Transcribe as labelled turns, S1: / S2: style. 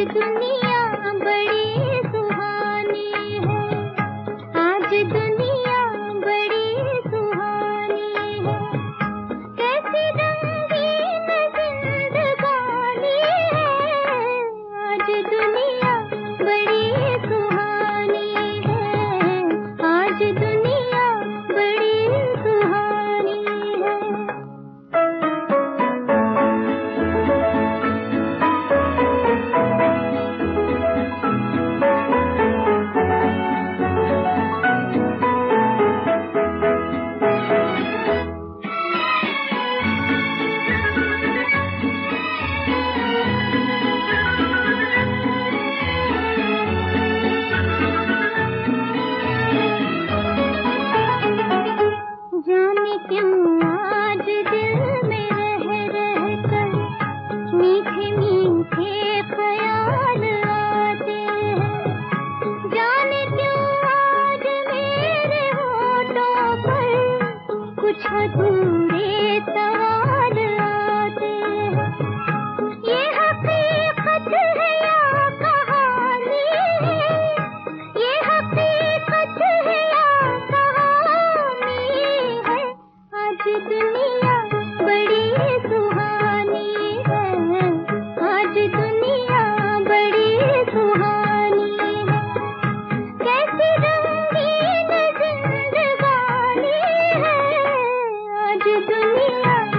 S1: दुनिया बड़ी सुहानी है, आज दुनिया बड़ी सुहानी है। कैसी रंगीन जिंदगानी है, आज दुनिया बड़ी सुहानी है, आज दुनिया बड़ी सुहानी है। जाने क्यों आज दिल में रह रह कर मीठे मीठे ख्याल आते हैं। जाने क्यों आज मेरे होठों पर कुछ अधूरे सवाल आते हैं। ये हकीकत है या कहानी है, ये हकीकत है या कहानी है। आज दुनिया बड़ी सुहानी है, आज दुनिया बड़ी सुहानी है। कैसी रंगीन जिंदगानी है, आज दुनिया